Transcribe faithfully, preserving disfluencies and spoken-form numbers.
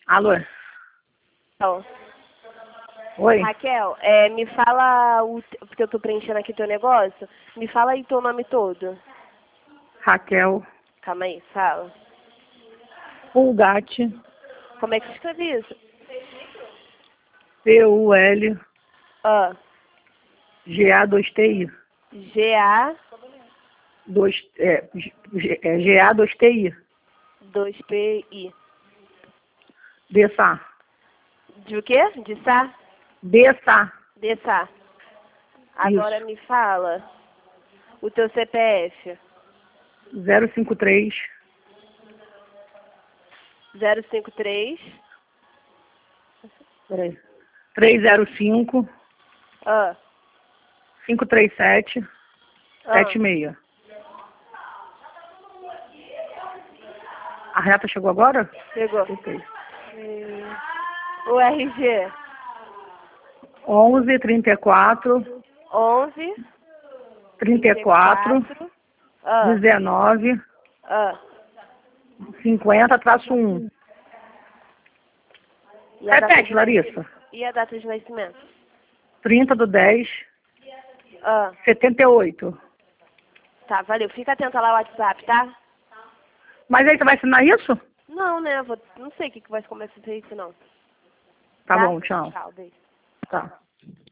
Alô? Então, Oi? Raquel, é, me fala, o, porque eu tô preenchendo aqui teu negócio, me fala aí teu nome todo. Raquel Calma aí, fala. Pulgatti, Como é que se escreve isso? P U L Ah, G A dois T I. G A dois, é, G, é, G A dois T I. dois P I. Dessa. De o quê? De Sá? Dessa. De Sá. Agora Isso. me fala o teu C P F. zero cinco três zero cinco três. Peraí. três zero cinco Ah, cinco três sete ah. sete seis. A reta chegou agora? Chegou. Ok. Hum, O R G. onze trinta e quatro onze. trinta e quatro Ah, dezenove ah. cinquenta traço um. E a data Repete, de Larissa. nascimento? E a data de nascimento? trinta do dez Ah, setenta e oito. tá, valeu. Fica atenta lá no WhatsApp, tá? Mas aí você vai assinar isso? Não, né? Eu vou, não sei o que, que vai começar a ser isso, não. Tá bom, tchau. Tchau, beijo. Tá.